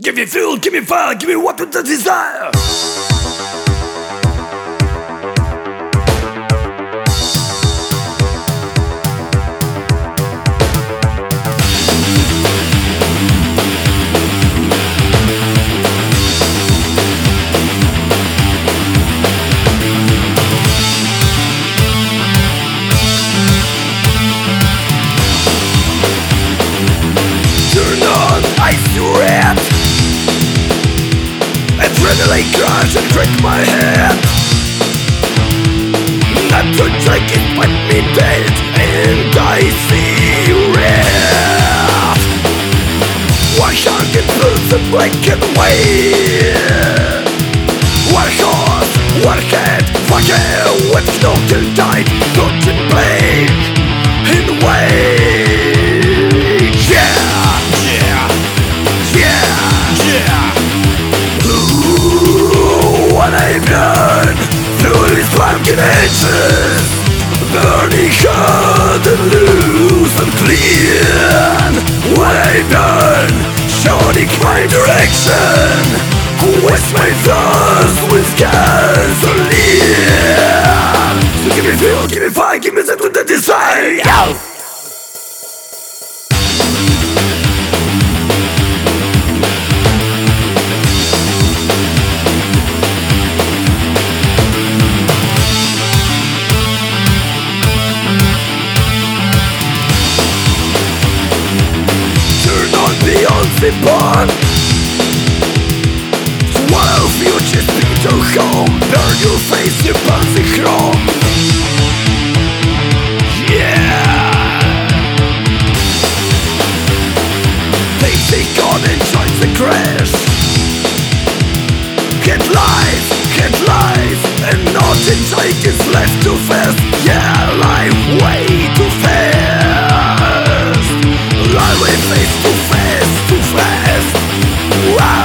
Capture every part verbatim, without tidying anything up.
Give me fuel, give me fire, give me what with the desire. Turn on, ice red. Adrenaline crash and break my head. Not to take it but me dead. And I see red. Wash out the blues and black and white. One horse, one head. Fuck it, with no till died. Don't you blame in way. What I've done through these pumpkin edges, burning hard and loose and clean. What I've done, showing my direction, with my thoughts with gasoline. So give me fuel, give me fire, give me that with the desire. Born swallow future speed to home. Burn your face, you bouncy chrome. Yeah. They take on and join the crash. Get life, get life, and nothing like is left too fast. Yeah, life way too fast. Life way face too fast. Fast. Wow.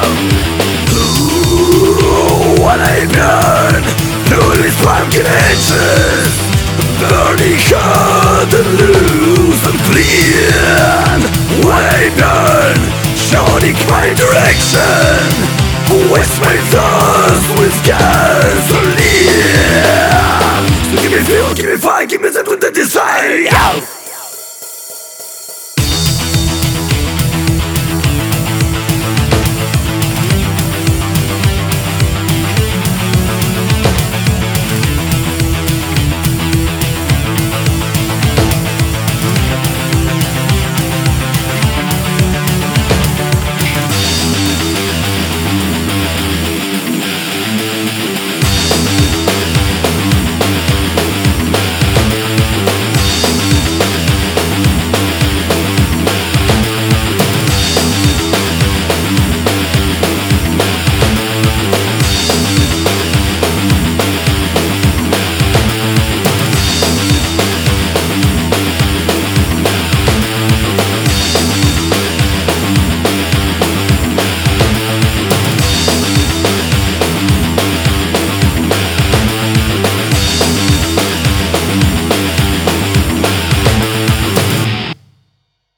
Ooh, what I've done through these pumpkin edges, burning hard and loose and clean. What I've done, showing my direction, with my thoughts with gasoline. So give me fuel, give me fire, give me that with the desire.